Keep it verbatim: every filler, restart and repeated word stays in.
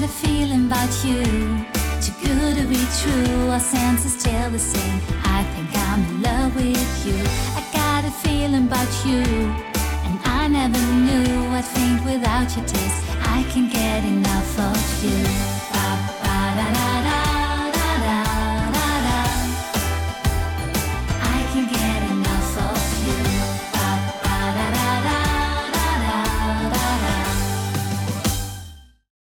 got a feeling about you, too good to be true. Our senses tell the same. I think I'm in love with you. I got a feeling about you, and I never knew. I think without your taste, I can't get enough of you.